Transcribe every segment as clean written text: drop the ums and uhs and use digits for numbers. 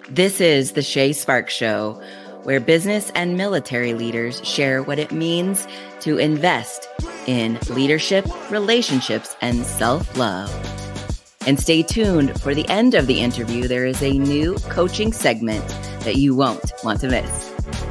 This is the Shay Sparks Show, where business and military leaders share what it means to invest in leadership, relationships, and self-love. And stay tuned for the end of the interview. There is a new coaching segment that you won't want to miss.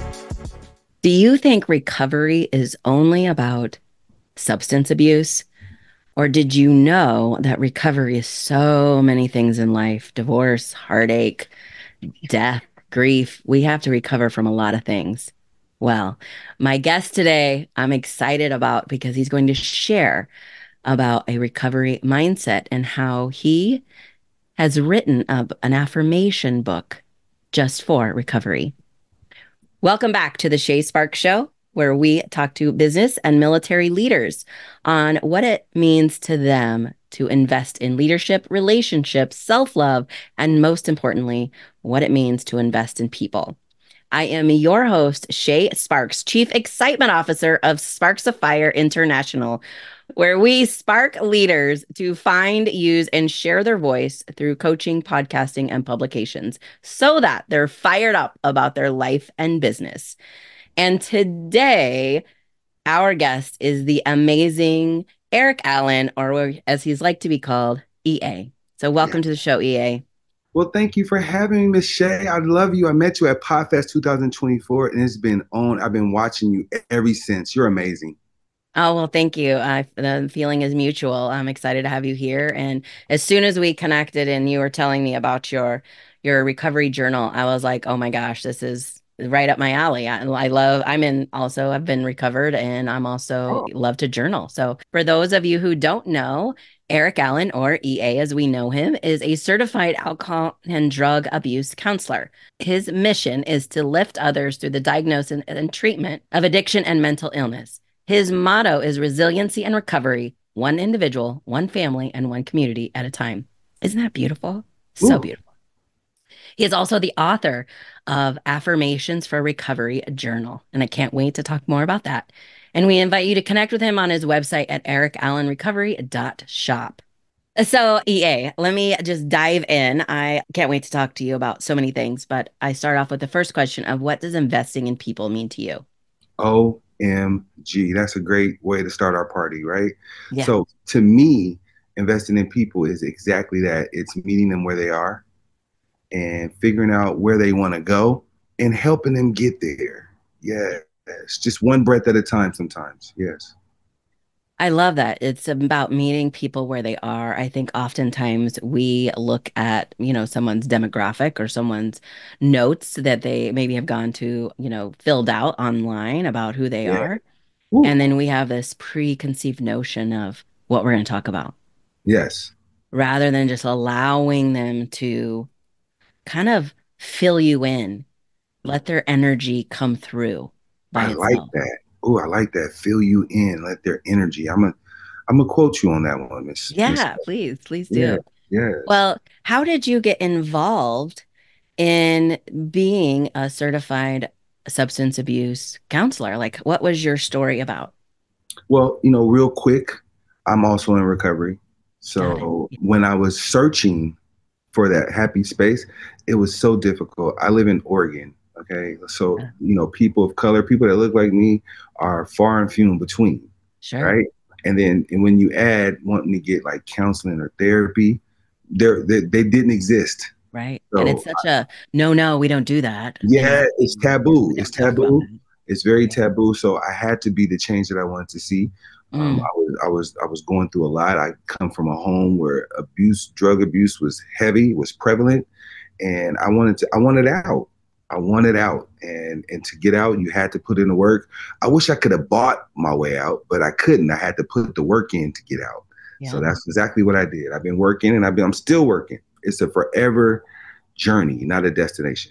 Do you think recovery is only about substance abuse? Or did you know that recovery is so many things in life? Divorce, heartache, death, grief. We have to recover from a lot of things. Well, my guest today, I'm excited about because he's going to share about a recovery mindset and how he has written an affirmation book just for recovery. Welcome back to the Shay Sparks Show, where we talk to business and military leaders on what it means to them to invest in leadership, relationships, self-love, and most importantly, what it means to invest in people. I am your host, Shay Sparks, Chief Excitement Officer of Sparks of Fire International, where we spark leaders to find, use, and share their voice through coaching, podcasting, and publications so that they're fired up about their life and business. And today, our guest is the amazing Eric Allen, or as he's like to be called, EA. So welcome to the show, EA. Well, thank you for having me, Miss Shay. I love you. I met you at PodFest 2024, and it's been on. I've been watching you ever since. You're amazing. Oh, well, thank you. The feeling is mutual. I'm excited to have you here. And as soon as we connected and you were telling me about your recovery journal, I was like, oh my gosh, this is right up my alley. I've been recovered, and I'm also love to journal. So for those of you who don't know, Eric Allen, or EA as we know him, is a certified alcohol and drug abuse counselor. His mission is to lift others through the diagnosis and treatment of addiction and mental illness. His motto is resiliency and recovery, one individual, one family, and one community at a time. Isn't that beautiful? So beautiful. He is also the author of Affirmations for Recovery Journal, and I can't wait to talk more about that. And we invite you to connect with him on his website at ericallenrecovery.shop. So, EA, let me just dive in. I can't wait to talk to you about so many things, but I start off with the first question of what does investing in people mean to you? OMG. That's a great way to start our party, right? Yeah. So to me, investing in people is exactly that. It's meeting them where they are and figuring out where they want to go and helping them get there. Yes. Just one breath at a time sometimes. Yes. I love that. It's about meeting people where they are. I think oftentimes we look at, someone's demographic or someone's notes that they maybe have gone to, filled out online about who they are. Ooh. And then we have this preconceived notion of what we're going to talk about. Yes. Rather than just allowing them to kind of fill you in, let their energy come through by itself. Like that. Oh, I like that. Fill you in, let their energy. I'm gonna quote you on that one, Miss. Yeah, please do. Yeah. Well, how did you get involved in being a certified substance abuse counselor? Like, what was your story about? Well, real quick, I'm also in recovery. So when I was searching for that happy space, it was so difficult. I live in Oregon. Okay. So, people of color, people that look like me are far and few in between. Sure. Right. And when you add wanting to get like counseling or therapy, they didn't exist. Right. So, and it's such no, we don't do that. Yeah. It's taboo. It's taboo. It's very taboo. So I had to be the change that I wanted to see. I was going through a lot. I come from a home where drug abuse was heavy, was prevalent. And I wanted out. I wanted out, and to get out, you had to put in the work. I wish I could have bought my way out, but I couldn't. I had to put the work in to get out. Yeah. So that's exactly what I did. I've been working, and I'm still working. It's a forever journey, not a destination.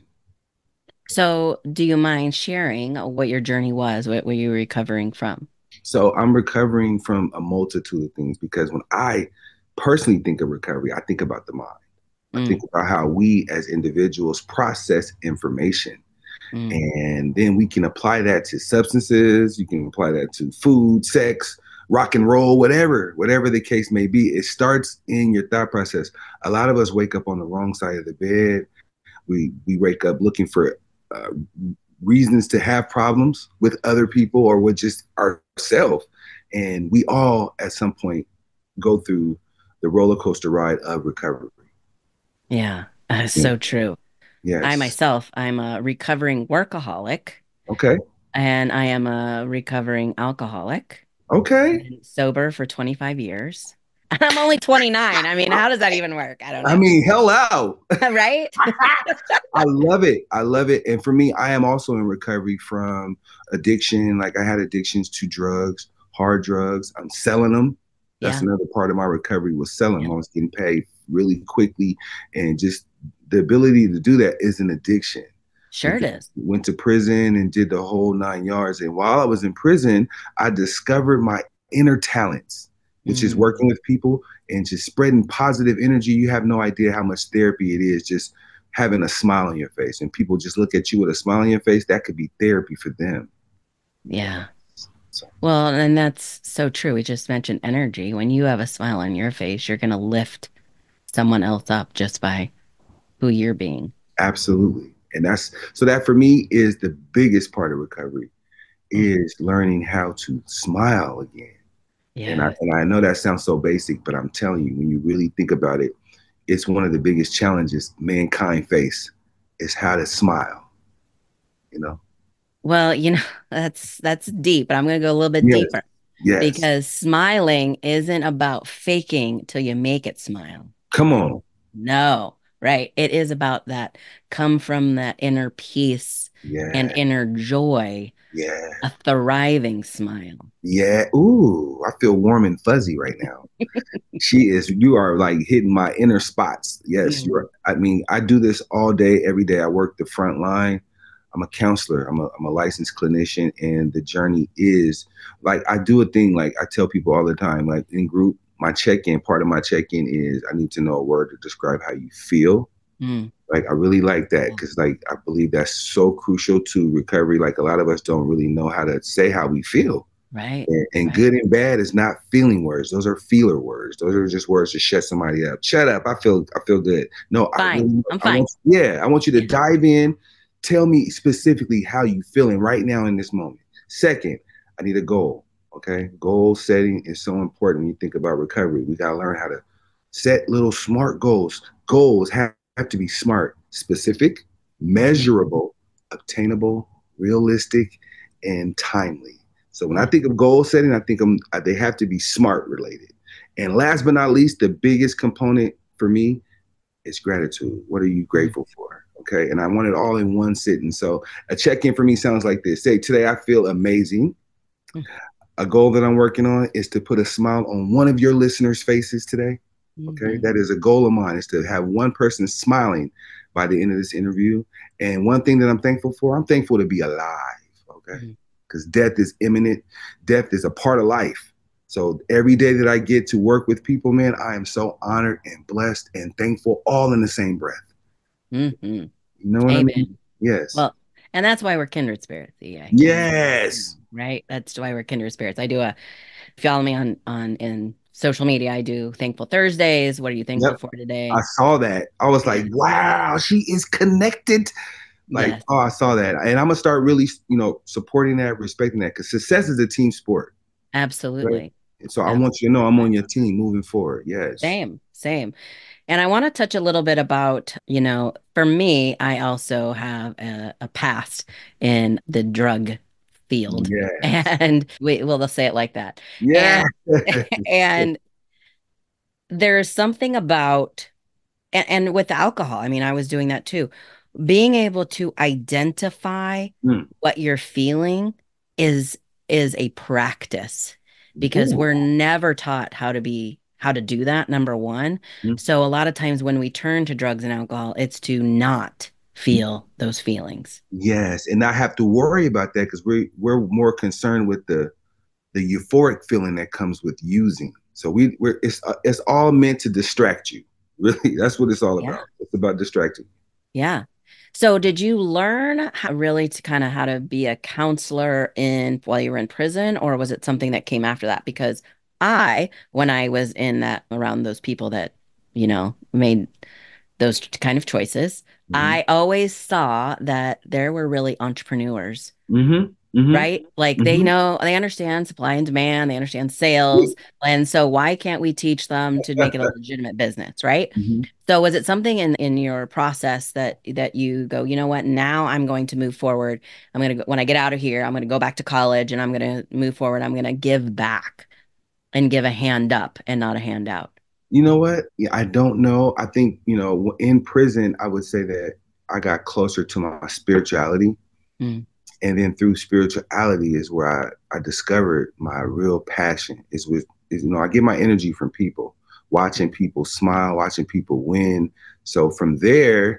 So do you mind sharing what your journey was? What were you recovering from? So I'm recovering from a multitude of things, because when I personally think of recovery, I think about the mind. I think about how we as individuals process information, and then we can apply that to substances. You can apply that to food, sex, rock and roll, whatever the case may be. It starts in your thought process. A lot of us wake up on the wrong side of the bed. We wake up looking for uh, reasons to have problems with other people or with just ourselves. And we all at some point go through the roller coaster ride of recovery. Yeah, Yeah. so true. I Yes. myself, I'm a recovering workaholic Okay. and I am a recovering alcoholic. Okay. Been sober for 25 years. I'm only 29. I mean, how does that even work? I don't I know. mean, hell out. Right? I love it. I love it. And for me, I am also in recovery from addiction. Like I had addictions to drugs, hard drugs. I'm selling them. That's Yeah. another part of my recovery was selling Yeah. them. I was getting paid really quickly. And just the ability to do that is an addiction. Sure it Because is. I went to prison and did the whole 9 yards. And while I was in prison, I discovered my inner talents, which is Mm, working with people and just spreading positive energy. You have no idea how much therapy it is just having a smile on your face and people just look at you with a smile on your face. That could be therapy for them. yeah. So Well, and that's so true. We just mentioned energy. When you have a smile on your face, you're going to lift someone else up just by who you're being. absolutely. And that's so that for me is the biggest part of recovery Mm, is learning how to smile again. yeah. And I know that sounds so basic, but I'm telling you, when you really think about it, it's one of the biggest challenges mankind face is how to smile, you know? Well, that's deep, but I'm going to go a little bit Yes. deeper Yes. because smiling isn't about faking till you make it smile. Come on. No, right. It is about that come from that inner peace and Yeah. inner joy, Yeah. a thriving smile. Yeah. Ooh, I feel warm and fuzzy right now. You are like hitting my inner spots. Yes, Mm. I mean, I do this all day, every day. I work the front line. I'm a counselor. I'm a licensed clinician. And the journey is like, I do a thing, like I tell people all the time, like in group, part of my check-in is I need to know a word to describe how you feel. Mm. Like, I really like that Yeah. because like, I believe that's so crucial to recovery. Like a lot of us don't really know how to say how we feel. Right. And Right. good and bad is not feeling words. Those are feeler words. Those are just words to shut somebody up. Shut up. I feel good. No, Fine. I'm I fine. want yeah, I want you to Yeah. dive in. Tell me specifically how you feeling right now in this moment. Second, I need a goal. Okay. Goal setting is so important when you think about recovery. We gotta learn how to set little smart goals. Goals have to be smart, specific, Mhm. measurable, obtainable, realistic, and timely. So when I Yeah. think of goal setting, I think they have to be smart related. And last but not least, the biggest component for me is gratitude. What are you Mm. grateful for? Okay. And I want it all in one sitting. So a check in for me sounds like this: say, today I feel amazing. Mm. A goal that I'm working on is to put a smile on one of your listeners' faces today. Okay. Mhm. That is a goal of mine, is to have one person smiling by the end of this interview. And one thing that I'm thankful for, I'm thankful to be alive. Okay. Mhm. Because death is imminent, death is a part of life. So every day that I get to work with people, man, I am so honored and blessed and thankful all in the same breath. Mhm. You know what I mean? Amen. Yes. Well, and that's why we're kindred spirits, EA. Yes. Right? That's why we're kindred spirits. I do a Follow me on in social media. I do Thankful Thursdays. What are you thankful Yep. for I today? saw that. I was Yeah. like, wow, she is connected. Like, Yes. oh, I saw that. And I'm gonna start really, supporting that, respecting that, because success is a team sport. Right. Absolutely. And so I want you to know I'm Absolutely. on your team moving forward. Yes. Same, same. And I want to touch a little bit about, for me, I also have a past in the drug field. Yes. And they'll say it like that. Yeah. And and there's something about and with alcohol, I mean, I was doing that too. Being able to identify Mm. what you're feeling is is a practice because Ooh. we're never taught how to do that, number one. Mm. So a lot of times when we turn to drugs and alcohol, it's to not feel those feelings. Yes, and not have to worry about that because we're more concerned with the euphoric feeling that comes with using. So it's all meant to distract you. Really, that's what it's all Yeah. about. It's about distracting. Yeah. So did you learn how really to kind of how to be a counselor in while you were in prison, or was it something that came after that? Because when I was in that around those people that, made those kind of choices, Mm-hmm. I always saw that there were really entrepreneurs, Mm-hmm. Mm-hmm. right? Like they Mm-hmm. know, they understand supply and demand, they understand sales. And so why can't we teach them to make it a legitimate business, right? Mm-hmm. So was it something in your process that you go, you know what, now I'm going to move forward. I'm going to go, when I get out of here, I'm going to go back to college and I'm going to move forward. I'm going to give back and give a hand up and not a handout. You know what? Yeah, I don't know. I think, in prison, I would say that I got closer to my spirituality. Mm, And then through spirituality is where I discovered my real passion I get my energy from people, watching people smile, watching people win. So from there,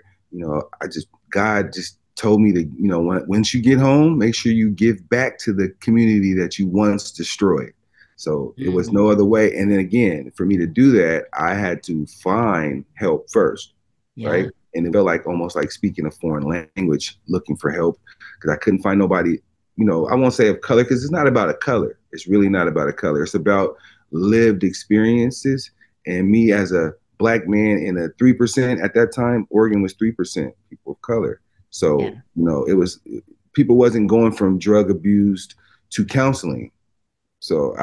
God just told me to, once you get home, make sure you give back to the community that you once destroyed. So it was mm, no other way. And then again, for me to do that, I had to find help first, right? yeah. And it felt like almost like speaking a foreign language, looking for help because I couldn't find nobody, I won't say of color because it's not about a color. It's really not about a color. It's about lived experiences. And me as a black man in a 3% at that time, Oregon was 3% people of color. So, Yeah. it was people wasn't going from drug abused to counseling. So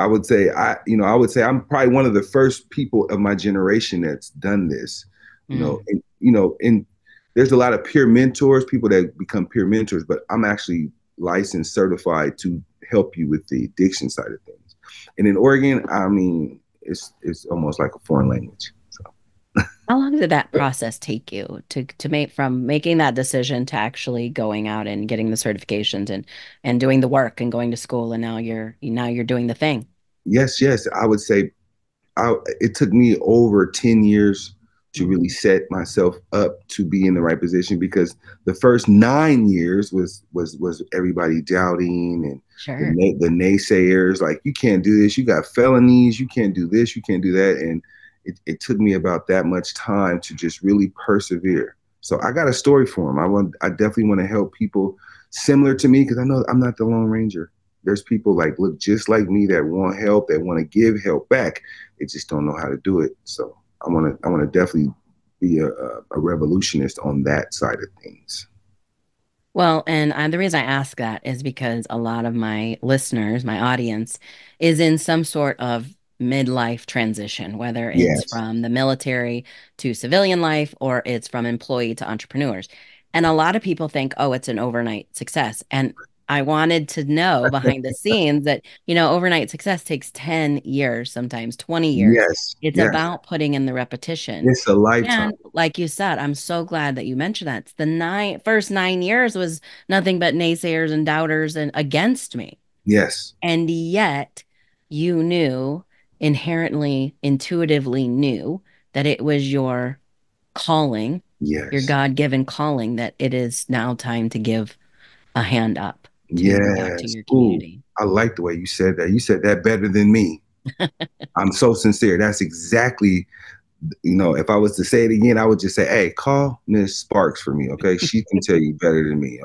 I would say I'm probably one of the first people of my generation that's done this, Mm. and there's a lot of peer mentors, people that become peer mentors, but I'm actually licensed, certified to help you with the addiction side of things. And in Oregon, I mean, it's almost like a foreign language. So How long did that process take you to make from making that decision to actually going out and getting the certifications and doing the work and going to school and now you're doing the thing? yes, I would say it took me over 10 years to Mm. really set myself up to be in the right position because the first 9 years was everybody doubting and Sure. the naysayers like you can't do this, you got felonies, you can't do this, you can't do that, and it took me about that much time to just really persevere. So I got a story for them. I definitely want to help people similar to me because I know I'm not the Lone Ranger. There's people like look just like me that want help, that want to give help back. They just don't know how to do it. So I want to definitely be a revolutionist on that side of things. Well, and the reason I ask that is because a lot of my listeners, my audience, is in some sort of midlife transition, whether it's Yes. from the military to civilian life or it's from employee to entrepreneurs. And a lot of people think, oh, it's an overnight success. And I wanted to know behind the scenes that, overnight success takes 10 years, sometimes 20 years. Yes. It's Yes. about putting in the repetition. It's a lifetime. And like you said, I'm so glad that you mentioned that. It's the first 9 years was nothing but naysayers and doubters and against me. Yes. And yet you knew inherently, intuitively knew that it was your calling, your Yes. God-given calling, that it is now time to give a hand up to give back to Yes. your Ooh, community. I like the way you said that. You said that better than me. I'm so sincere. That's exactly, if I was to say it again, I would just say, hey, call Miss Sparks for me. Okay. She can tell you better than me.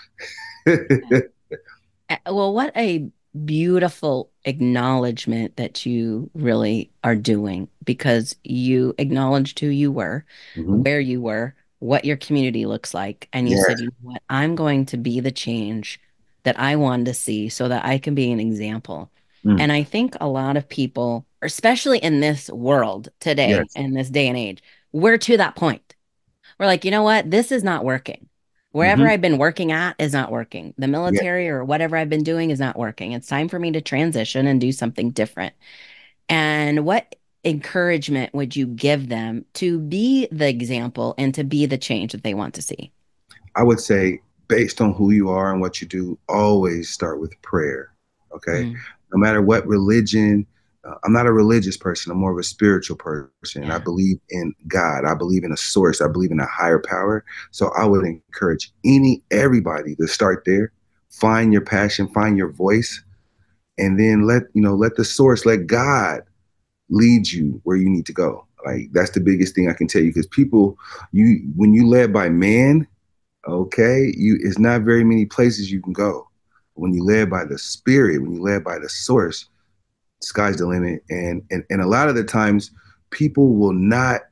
Okay. Well, what a beautiful acknowledgement that you really are doing because you acknowledged who you were, Hmm. where you were, what your community looks like. And you said, Yes. you know what, I'm going to be the change that I wanted to see so that I can be an example. Mm. And I think a lot of people, especially in this world today, Yes. in this day and age, we're to that point. We're like, you know what? This is not working. Wherever Hmm. I've been working at is not working. The Yeah. military or whatever I've been doing is not working. It's time for me to transition and do something different. And what encouragement would you give them to be the example and to be the change that they want to see? I would say, based on who you are and what you do, always start with prayer. Okay. Mm, No matter what religion, I'm not a religious person. I'm more of a spiritual person. And I yeah. believe in God. I believe in a source. I believe in a higher power. So I would encourage everybody to start there. Find your passion, find your voice, and then let the source, let God lead you where you need to go. Like that's the biggest thing I can tell you because people, when you led by man, okay, it's not very many places you can go. When you led by the spirit, when you led by the source, sky's the limit. And a lot of the times people will not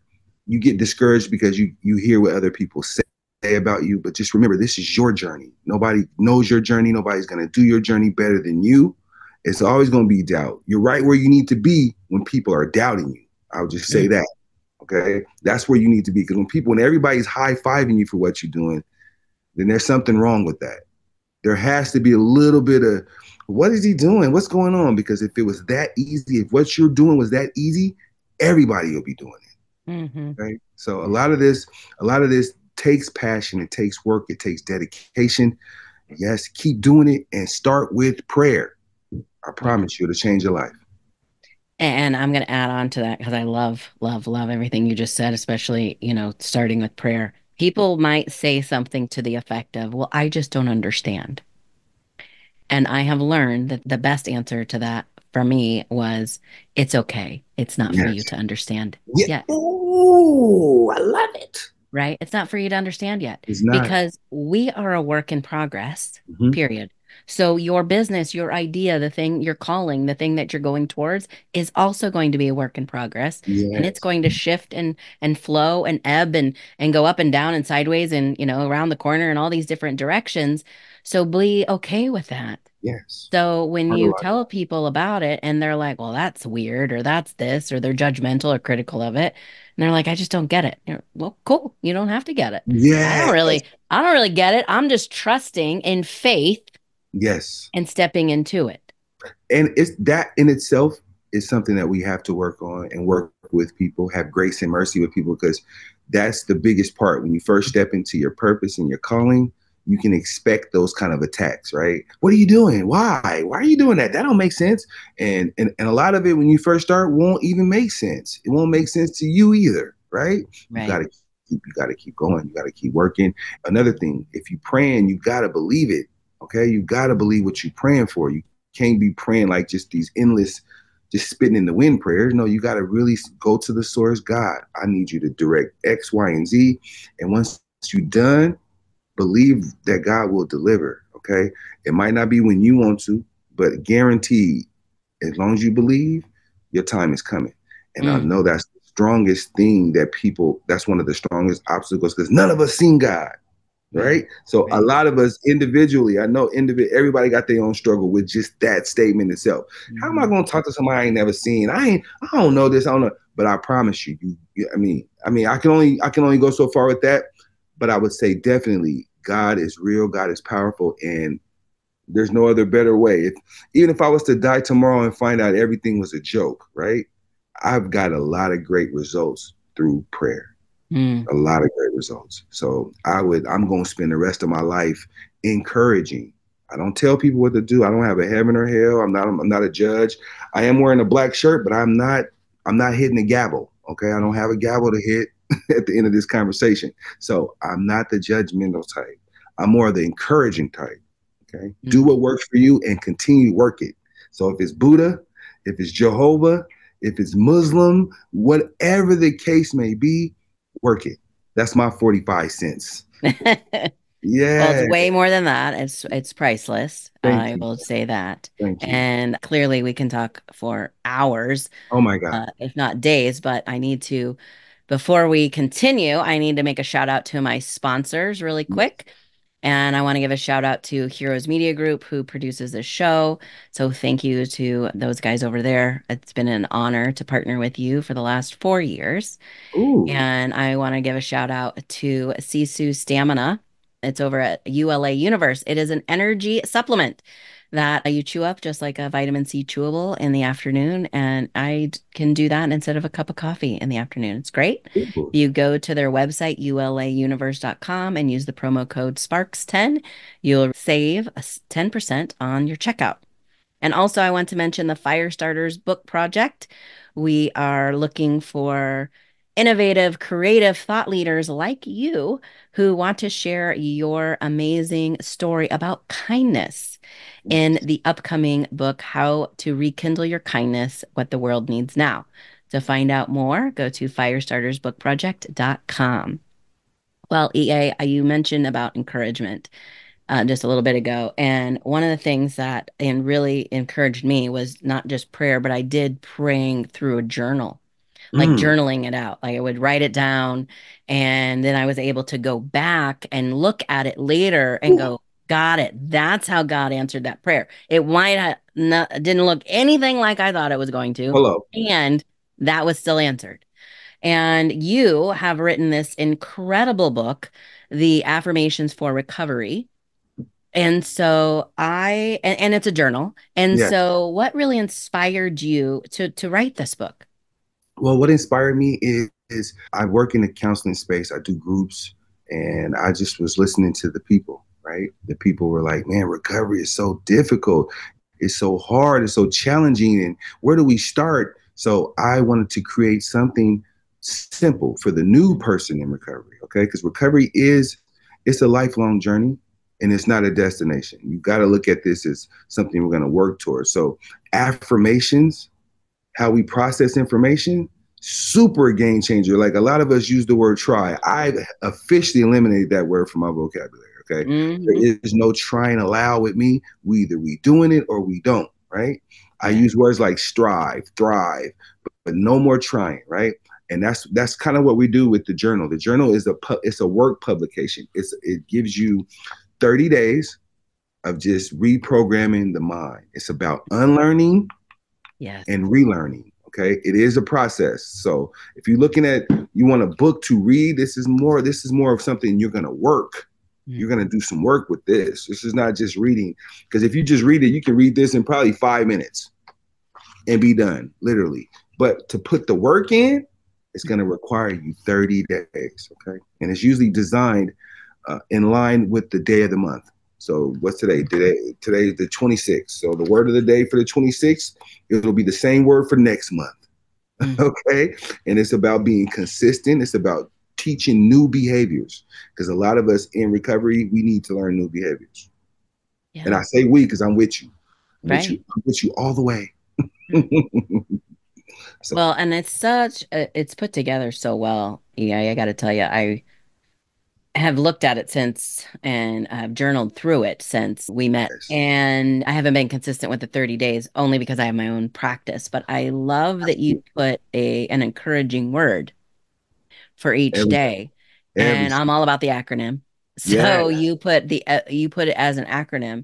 you get discouraged because you hear what other people say about you, but just remember, this is your journey. Nobody knows your journey. Nobody's going to do your journey better than you. It's always going to be doubt. You're right where you need to be when people are doubting you. I'll just say that. Okay. That's where you need to be. Because when everybody's high-fiving you for what you're doing, then there's something wrong with that. There has to be a little bit of, what is he doing? What's going on? Because if it was that easy, if what you're doing was that easy, everybody will be doing it. Mm-hmm. Right. So a lot of this takes passion, it takes work, it takes dedication. Yes, keep doing it and start with prayer. I promise you, it'll change your life. And I'm going to add on to that because I love, love, love everything you just said, especially, starting with prayer. People might say something to the effect of, well, I just don't understand. And I have learned that the best answer to that for me was, it's okay. It's not for you to understand yet. Oh, I love it. Right? It's not for you to understand yet. It's not. Because we are a work in progress, period. So your business, your idea, the thing you're calling, the thing that you're going towards is also going to be a work in progress. Yes. And it's going to shift and flow and ebb and go up and down and sideways and, around the corner and all these different directions. So be okay with that. Yes. So when you tell people about it and they're like, well, that's weird, or that's this, or they're judgmental or critical of it, and they're like, I just don't get it. Well, cool. You don't have to get it. Yeah. I don't really get it. I'm just trusting in faith. Yes. And stepping into it. And it's that in itself is something that we have to work on and work with people, have grace and mercy with people, because that's the biggest part. When you first step into your purpose and your calling, you can expect those kind of attacks, right? What are you doing? Why? Why are you doing that? That don't make sense. And a lot of it when you first start won't even make sense. It won't make sense to you either, right? You gotta keep going. You gotta keep working. Another thing, if you're praying, you gotta believe it. Okay, you gotta believe what you're praying for. You can't be praying like just these endless, just spitting in the wind prayers. No, you gotta really go to the source. God, I need you to direct X, Y, and Z. And once you're done, believe that God will deliver. Okay, it might not be when you want to, but guaranteed, as long as you believe, your time is coming. And I know that's the strongest thing that's one of the strongest obstacles, because none of us seen God. Right. So a lot of us individually, I know everybody got their own struggle with just that statement itself. How am I going to talk to somebody I ain't never seen? I don't know this. I don't know. But I promise you, I mean, I can only go so far with that. But I would say definitely God is real. God is powerful. And there's no other better way. Even if I was to die tomorrow and find out everything was a joke, right? I've got a lot of great results through prayer. A lot of great results. So I'm going to spend the rest of my life encouraging. I don't tell people what to do. I don't have a heaven or hell. I'm not a judge. I am wearing a black shirt, but I'm not hitting a gavel. Okay. I don't have a gavel to hit at the end of this conversation. So I'm not the judgmental type. I'm more of the encouraging type. Okay. Do what works for you and continue to work it. So if it's Buddha, if it's Jehovah, if it's Muslim, whatever the case may be, work it. That's my 45 cents. Yeah. Well, it's way more than that. It's priceless. I will say that. Thank you. And clearly we can talk for hours. Oh my God. If not days, but before we continue, I need to make a shout out to my sponsors really quick. And I want to give a shout out to Heroes Media Group, who produces this show. So thank you to those guys over there. It's been an honor to partner with you for the last 4 years. Ooh. And I want to give a shout out to Sisu Stamina. It's over at ULA Universe. It is an energy supplement that you chew up just like a vitamin C chewable in the afternoon. And I can do that instead of a cup of coffee in the afternoon. It's great. Ooh. You go to their website, ulauniverse.com, and use the promo code SPARKS10. You'll save 10% on your checkout. And also, I want to mention the Firestarters book project. We are looking for innovative, creative thought leaders like you who want to share your amazing story about kindness in the upcoming book, How to Rekindle Your Kindness, What the World Needs Now. To find out more, go to firestartersbookproject.com. Well, EA, you mentioned about encouragement just a little bit ago. And one of the things that really encouraged me was not just prayer, but I did praying through a journal. like journaling it out. Like I would write it down, and then I was able to go back and look at it later and go, got it. That's how God answered that prayer. It might have not, didn't look anything like I thought it was going to, Hello. and that was still answered. And you have written this incredible book, The Affirmations for Recovery. And so and it's a journal. And Yeah. so what really inspired you to write this book? Well, what inspired me is I work in the counseling space. I do groups, and I just was listening to the people, right? The people were like, man, recovery is so difficult. It's so hard. It's so challenging. And where do we start? So I wanted to create something simple for the new person in recovery, okay? Because recovery it's a lifelong journey, and it's not a destination. You got to look at this as something we're going to work towards. So affirmations, how we process information, super game changer. Like a lot of us use the word try. I've officially eliminated that word from my vocabulary. Okay. Mm-hmm. There is no try and allow with me. We doing it or we don't. Right. I use words like strive, thrive, but no more trying. Right. And that's kind of what we do with the journal. The journal is it's a work publication. It gives you 30 days of just reprogramming the mind. It's about unlearning and relearning. Okay. It is a process. So if you're looking at, you want a book to read, this is more of something you're going to work. You're going to do some work with this. This is not just reading, because if you just read it, you can read this in probably 5 minutes and be done, literally. But to put the work in, it's going to require you 30 days. Okay. And it's usually designed in line with the day of the month. So what's today? Today is the 26th. So the word of the day for the 26th, it'll be the same word for next month. Okay. And it's about being consistent. It's about teaching new behaviors, because a lot of us in recovery, we need to learn new behaviors. Yeah. And I say we, because I'm with you. I'm with you all the way. So. Well, and it's put together so well. Yeah, I got to tell you, I have looked at it since, and I've journaled through it since we met. And I haven't been consistent with the 30 days only because I have my own practice. But I love that you put an encouraging word for each day. And I'm all about the acronym. So you put it as an acronym.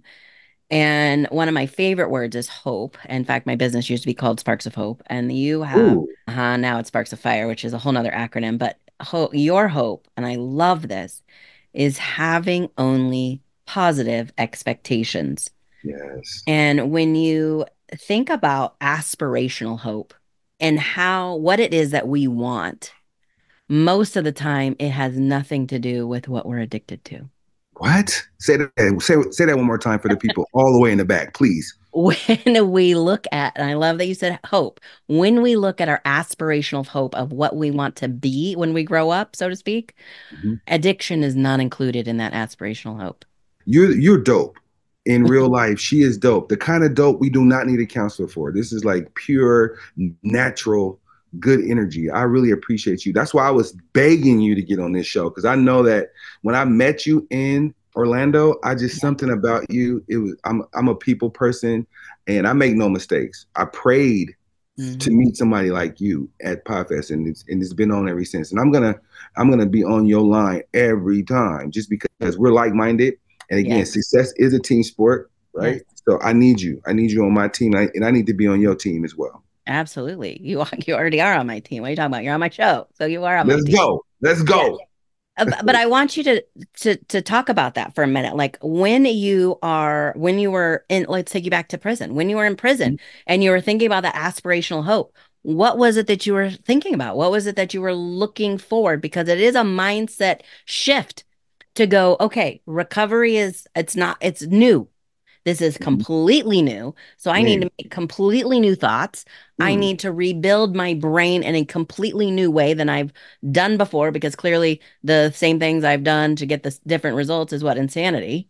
And one of my favorite words is hope. In fact, my business used to be called Sparks of Hope. And you have, now it's Sparks of Fire, which is a whole nother acronym. But your hope, and I love this, is having only positive expectations. Yes. And when you think about aspirational hope and what it is that we want, most of the time it has nothing to do with what we're addicted to. What? Say that one more time for the people all the way in the back, please. When we look at, and I love that you said hope, when we look at our aspirational hope of what we want to be when we grow up, so to speak, addiction is not included in that aspirational hope. You're dope. In real life, she is dope. The kind of dope we do not need a counselor for. This is like pure, natural, good energy. I really appreciate you. That's why I was begging you to get on this show, because I know that when I met you in Orlando, something about you. I'm a people person, and I make no mistakes. I prayed to meet somebody like you at PodFest, and it's been on ever since. And I'm gonna be on your line every time, just because we're like-minded. And again, success is a team sport, right? Yes. So I need you. I need you on my team, and I need to be on your team as well. Absolutely. You already are on my team. What are you talking about? You're on my show. So you are on my team. Let's go. Yeah. But I want you to talk about that for a minute. Like when you were in, let's take you back to prison. When you were in prison and you were thinking about that aspirational hope, what was it that you were thinking about? What was it that you were looking forward? Because it is a mindset shift to go, okay, recovery it's new. This is completely new. So I need to make completely new thoughts. I need to rebuild my brain in a completely new way than I've done before, because clearly the same things I've done to get the different results is what? Insanity.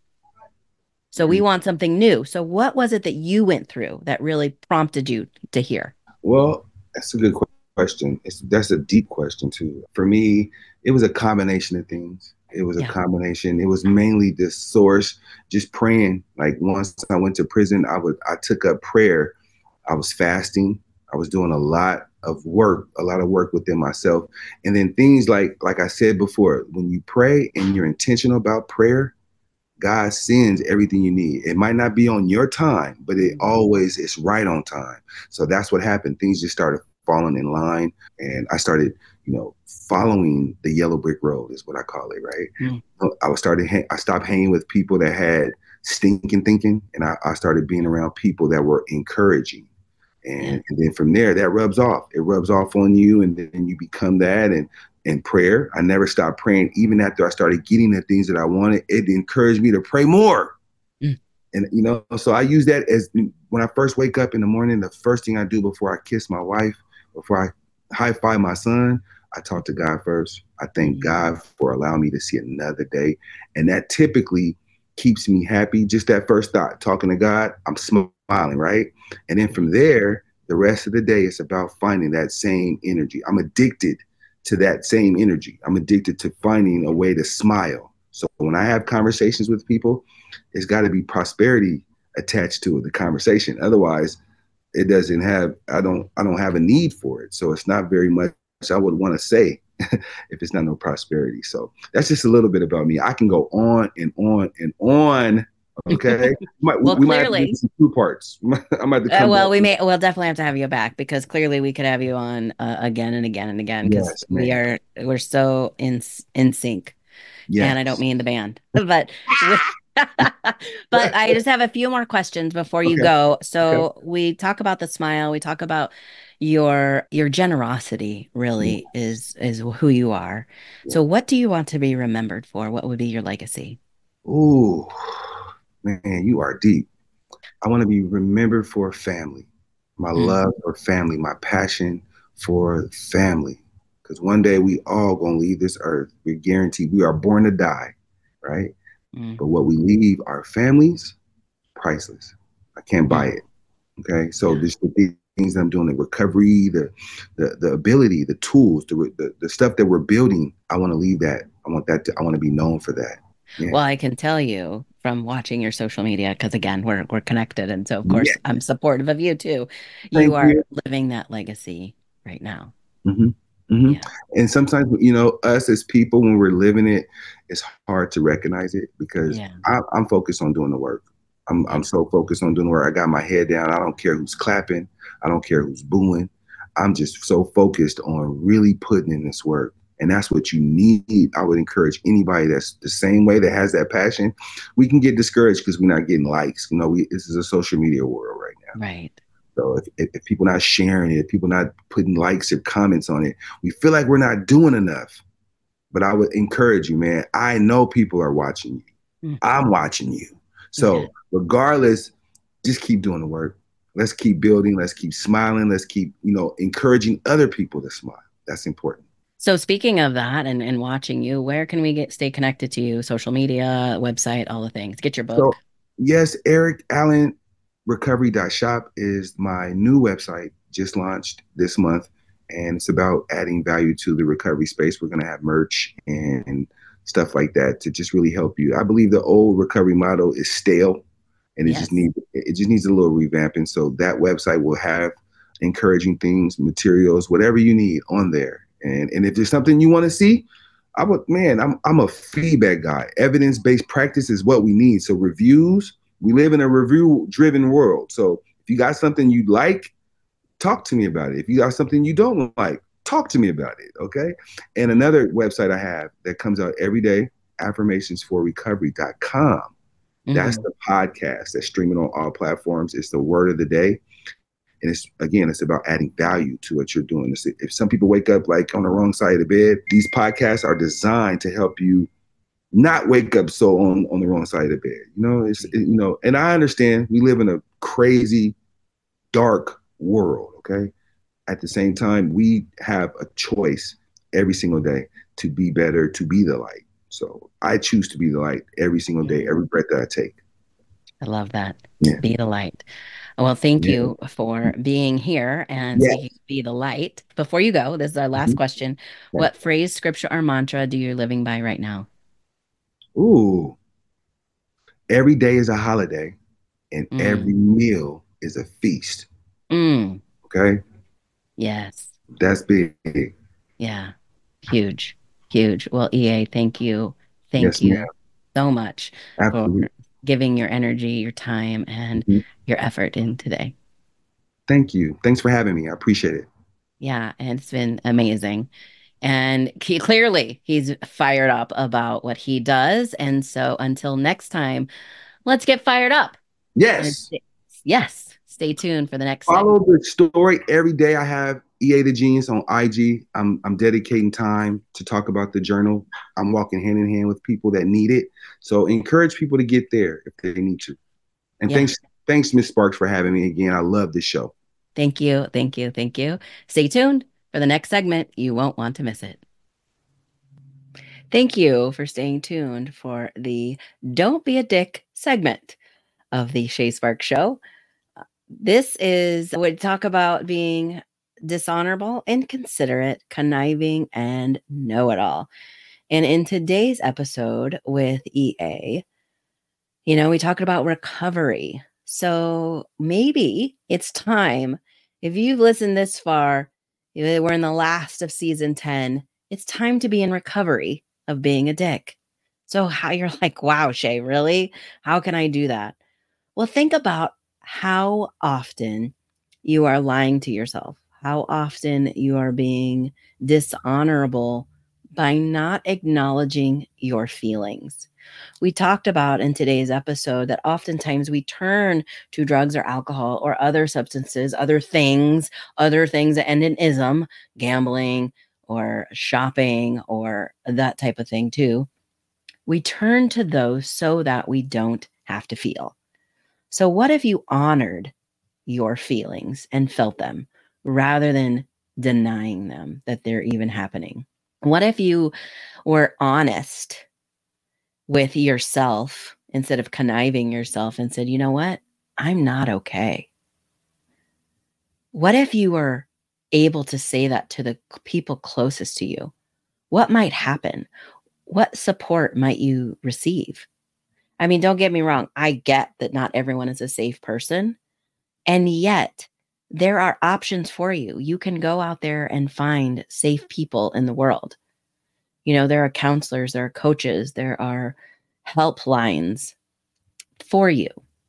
So we want something new. So what was it that you went through that really prompted you to hear? Well, that's a good question. That's a deep question too. For me, it was a combination of things. It was a combination. It was mainly the source, just praying. Like once I went to prison, I took up prayer. I was fasting. I was doing a lot of work, a lot of work within myself. And then things like I said before, when you pray and you're intentional about prayer, God sends everything you need. It might not be on your time, but it always is right on time. So that's what happened. Things just started falling in line, and I started, following the yellow brick road is what I call it, right? I stopped hanging with people that had stinking thinking, and I started being around people that were encouraging. And then from there, that rubs off. It rubs off on you, and then you become that. And prayer, I never stopped praying. Even after I started getting the things that I wanted, it encouraged me to pray more. And, so I use that as when I first wake up in the morning, the first thing I do before I kiss my wife, before I high five my son, I talk to God first. I thank God for allowing me to see another day. And that typically keeps me happy. Just that first thought, talking to God, I'm smiling, right? And then from there, the rest of the day, it's about finding that same energy. I'm addicted to that same energy. I'm addicted to finding a way to smile. So when I have conversations with people, it's got to be prosperity attached to it, the conversation. Otherwise, it doesn't have, I don't have a need for it. So it's not very much I would want to say if it's not no prosperity. So that's just a little bit about me. I can go on and on and on. Okay. We might have to do some 2 parts. I might have to come back. We'll definitely have to have you back, because clearly we could have you on again and again and again, because we're so in sync. Yes. And I don't mean the band, but but I just have a few more questions before you go. So we talk about the smile. We talk about your generosity really is who you are. So what do you want to be remembered for? What would be your legacy? Ooh, man, you are deep. I want to be remembered for family, my love for family, my passion for family. Because one day we all gonna leave this earth. We're guaranteed. We are born to die, right? But what we leave our families, priceless. I can't buy it. Okay, so just the things that I'm doing, the recovery, the ability, the tools, the stuff that we're building. I want to leave that. I want to be known for that. Yeah. Well, I can tell you from watching your social media, because again, we're connected, and so of course I'm supportive of you too. You are living that legacy right now. Yeah. And sometimes, us as people, when we're living it, it's hard to recognize it, because I'm focused on doing the work. I'm so focused on doing the work. I got my head down. I don't care who's clapping. I don't care who's booing. I'm just so focused on really putting in this work. And that's what you need. I would encourage anybody that's the same way, that has that passion. We can get discouraged because we're not getting likes. This is a social media world right now. Right. So if people not sharing it, if people not putting likes or comments on it, we feel like we're not doing enough. But I would encourage you, man. I know people are watching you. I'm watching you. So regardless, just keep doing the work. Let's keep building. Let's keep smiling. Let's keep, encouraging other people to smile. That's important. So speaking of that and watching you, where can we stay connected to you? Social media, website, all the things. Get your book. So, yes, Eric Allen Recovery.shop is my new website, just launched this month. And it's about adding value to the recovery space. We're going to have merch and stuff like that to just really help you. I believe the old recovery model is stale, and it just needs a little revamping. So that website will have encouraging things, materials, whatever you need on there. And if there's something you want to see, I'm a feedback guy. Evidence-based practice is what we need. So reviews, we live in a review-driven world. So if you got something you like, talk to me about it. If you got something you don't like, talk to me about it, okay? And another website I have that comes out every day, affirmationsforrecovery.com. That's the podcast that's streaming on all platforms. It's the word of the day. And it's about adding value to what you're doing. If some people wake up like on the wrong side of the bed, these podcasts are designed to help you not wake up so on the wrong side of the bed. And I understand we live in a crazy, dark world, okay? At the same time, we have a choice every single day to be better, to be the light. So I choose to be the light every single day, every breath that I take. I love that. Be the light. Well, thank you for being here and speaking Be the Light. Before you go, this is our last question. What phrase, scripture, or mantra do you living by right now? Ooh. Every day is a holiday, and every meal is a feast. Okay? Yes. That's big. Yeah. Huge, huge. Well, EA, thank you. Thank Yes, ma'am. you so much for Absolutely. giving your energy, your time, and Mhm. your effort in today. Thank you. Thanks for having me. I appreciate it. Yeah, and it's been amazing. And clearly, he's fired up about what he does. And so until next time, let's get fired up. And Yes. yes, stay tuned for the next Follow segment. the story every day. I have EA the Genius on IG. I'm dedicating time to talk about the journal. I'm walking hand in hand with people that need it. So encourage people to get there if they need to. And Yeah. thanks, Miss Sparks, for having me again. I love this show. Thank you. Thank you. Thank you. Stay tuned for the next segment. You won't want to miss it. Thank you for staying tuned for the Don't Be a Dick segment of the Shay Sparks Show. This is would talk about being dishonorable, inconsiderate, conniving, and know-it-all. And in today's episode with EA, we talked about recovery. So maybe it's time, if you've listened this far, we're in the last of season 10, it's time to be in recovery of being a dick. So how you're like, wow, Shay, really? How can I do that? Well, think about how often you are lying to yourself, how often you are being dishonorable by not acknowledging your feelings. We talked about in today's episode that oftentimes we turn to drugs or alcohol or other substances, other things that end in ism, gambling or shopping or that type of thing too. We turn to those so that we don't have to feel. So, what if you honored your feelings and felt them rather than denying them that they're even happening? What if you were honest with yourself instead of conniving yourself and said, you know what? I'm not okay. What if you were able to say that to the people closest to you? What might happen? What support might you receive? I mean, don't get me wrong. I get that not everyone is a safe person. And yet, there are options for you. You can go out there and find safe people in the world. There are counselors, there are coaches, there are helplines for you.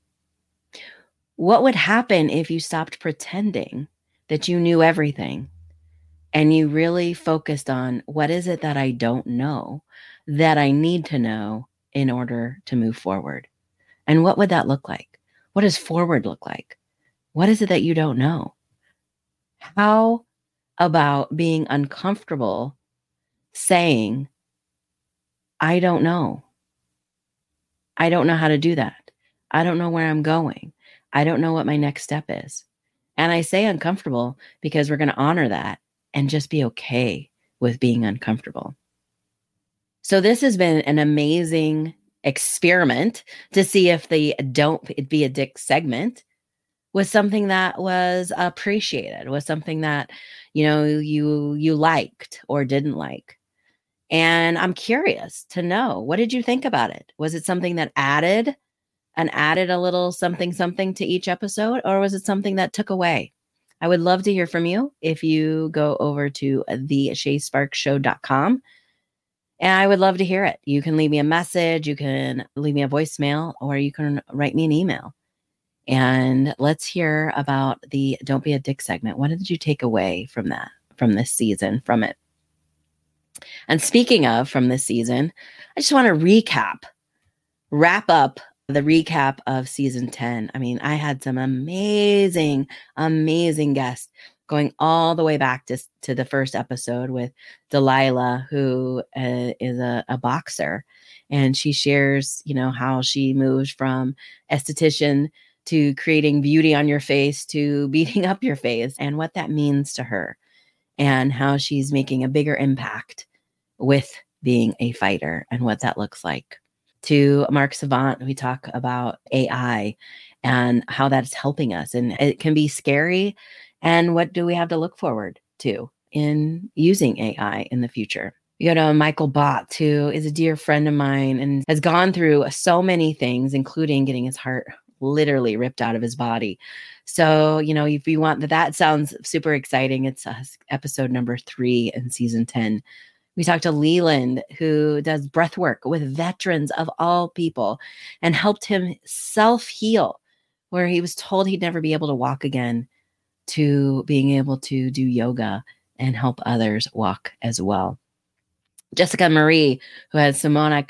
What would happen if you stopped pretending that you knew everything and you really focused on what is it that I don't know that I need to know in order to move forward? And what would that look like? What does forward look like? What is it that you don't know? How about being uncomfortable saying, I don't know. I don't know how to do that. I don't know where I'm going. I don't know what my next step is. And I say uncomfortable because we're going to honor that and just be okay with being uncomfortable. So this has been an amazing experiment to see if the Don't Be a Dick segment was something that was appreciated, was something that, you liked or didn't like. And I'm curious to know, what did you think about it? Was it something that added a little something something to each episode, or was it something that took away? I would love to hear from you if you go over to theshaysparkshow.com, and I would love to hear it. You can leave me a message, you can leave me a voicemail, or you can write me an email. And let's hear about the Don't Be a Dick segment. What did you take away from that, from this season, from it? And speaking of from this season, I just want to wrap up the recap of season 10. I mean, I had some amazing, amazing guests going all the way back to the first episode with Delilah, who is a boxer. And she shares, how she moved from esthetician to creating beauty on your face to beating up your face and what that means to her and how she's making a bigger impact with being a fighter and what that looks like. To Mark Savant, we talk about AI and how that's helping us. And it can be scary. And what do we have to look forward to in using AI in the future? You go to Michael Bott, who is a dear friend of mine and has gone through so many things, including getting his heart literally ripped out of his body. So, if you want that sounds super exciting. It's episode number 3 in season 10. We talked to Leland, who does breath work with veterans of all people and helped him self-heal, where he was told he'd never be able to walk again, to being able to do yoga and help others walk as well. Jessica Marie, who has somatic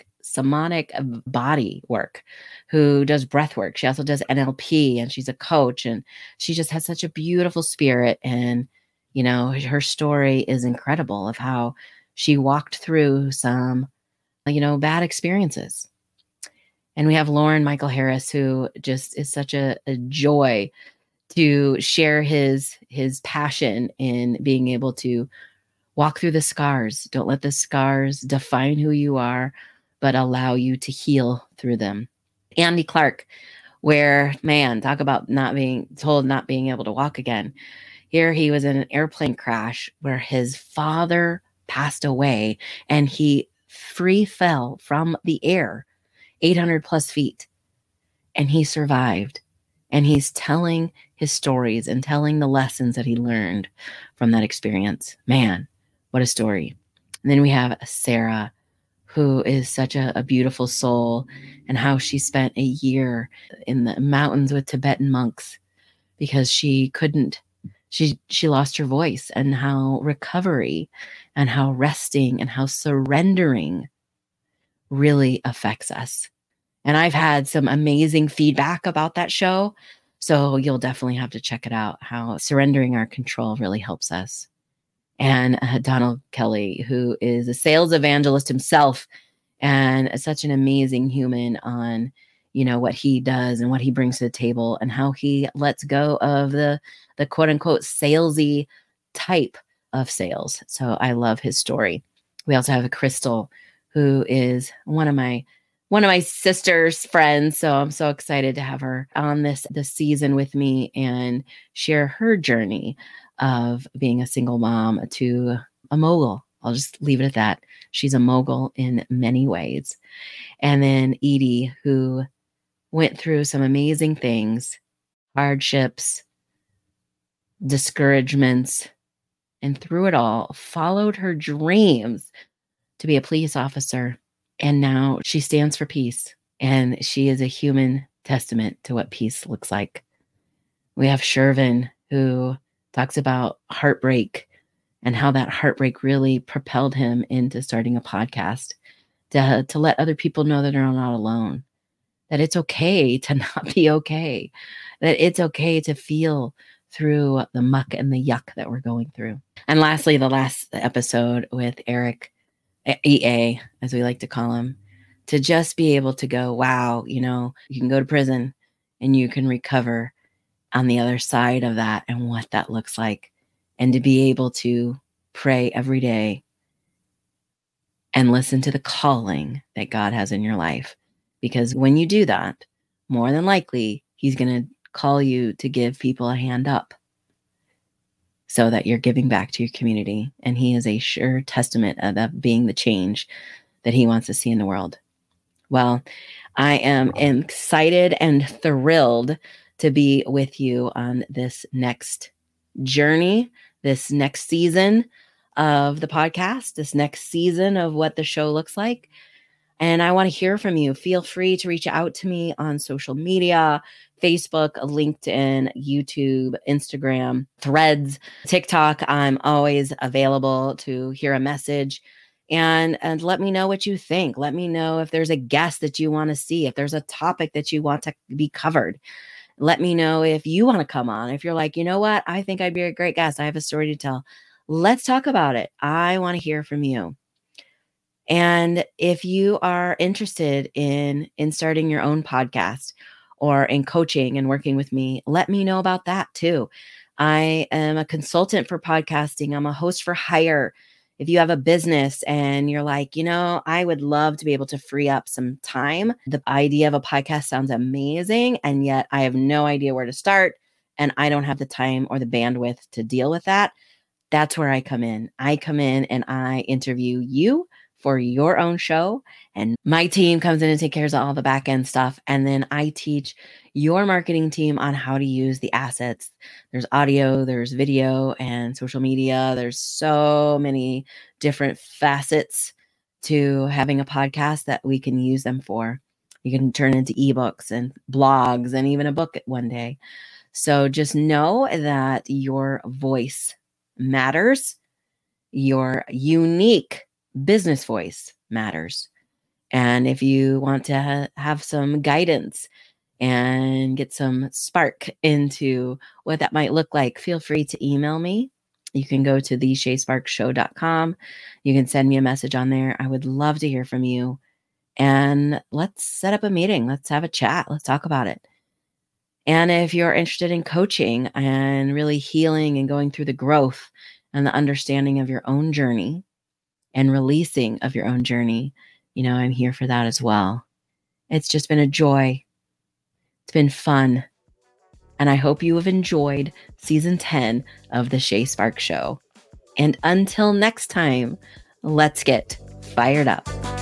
body work, who does breath work. She also does NLP, and she's a coach, and she just has such a beautiful spirit. And, her story is incredible of how she walked through some, bad experiences. And we have Lauren Michael Harris, who just is such a joy to share his passion in being able to walk through the scars. Don't let the scars define who you are, but allow you to heal through them. Andy Clark, where, man, talk about not being able to walk again. Here he was in an airplane crash where his father passed away, and he free fell from the air 800 plus feet, and he survived. And he's telling his stories and telling the lessons that he learned from that experience. Man, what a story. And then we have Sarah, who is such a beautiful soul, and how she spent a year in the mountains with Tibetan monks because she lost her voice, and how recovery and how resting and how surrendering really affects us. And I've had some amazing feedback about that show. So you'll definitely have to check it out, how surrendering our control really helps us. And Donald Kelly, who is a sales evangelist himself and such an amazing human on, what he does and what he brings to the table, and how he lets go of the quote unquote salesy type of sales. So I love his story. We also have a Crystal, who is one of my sister's friends. So I'm so excited to have her on this season with me and share her journey of being a single mom to a mogul. I'll just leave it at that. She's a mogul in many ways. And then Edie, who went through some amazing things, hardships, discouragements, and through it all, followed her dreams to be a police officer. And now she stands for peace, and she is a human testament to what peace looks like. We have Shervin, who talks about heartbreak and how that heartbreak really propelled him into starting a podcast to let other people know that they're not alone, that it's okay to not be okay, that it's okay to feel through the muck and the yuck that we're going through. And lastly, the last episode with Eric, EA, as we like to call him, to just be able to go, wow, you can go to prison and you can recover on the other side of that, and what that looks like, and to be able to pray every day and listen to the calling that God has in your life. Because when you do that, more than likely, he's going to call you to give people a hand up so that you're giving back to your community. And he is a sure testament of that being the change that he wants to see in the world. Well, I am excited and thrilled to be with you on this next journey, this next season of the podcast, this next season of what the show looks like. And I want to hear from you. Feel free to reach out to me on social media, Facebook, LinkedIn, YouTube, Instagram, Threads, TikTok. I'm always available to hear a message, and let me know what you think. Let me know if there's a guest that you want to see, if there's a topic that you want to be covered. Let me know if you want to come on. If you're like, you know what, I think I'd be a great guest. I have a story to tell. Let's talk about it. I want to hear from you. And if you are interested in starting your own podcast or in coaching and working with me, let me know about that too. I am a consultant for podcasting. I'm a host for hire. If you have a business and you're like, I would love to be able to free up some time. The idea of a podcast sounds amazing, and yet I have no idea where to start, and I don't have the time or the bandwidth to deal with that. That's where I come in. I come in and I interview you for your own show. And my team comes in and takes care of all the back end stuff. And then I teach your marketing team on how to use the assets. There's audio, there's video, and social media. There's so many different facets to having a podcast that we can use them for. You can turn into ebooks and blogs and even a book one day. So just know that your voice matters. Your unique business voice matters. And if you want to have some guidance and get some spark into what that might look like, feel free to email me. You can go to theshaysparkshow.com. You can send me a message on there. I would love to hear from you. And let's set up a meeting. Let's have a chat. Let's talk about it. And if you're interested in coaching and really healing and going through the growth and the understanding of your own journey and releasing of your own journey, I'm here for that as well. It's just been a joy. It's been fun. And I hope you have enjoyed season 10 of The Shay Sparks Show. And until next time, let's get fired up.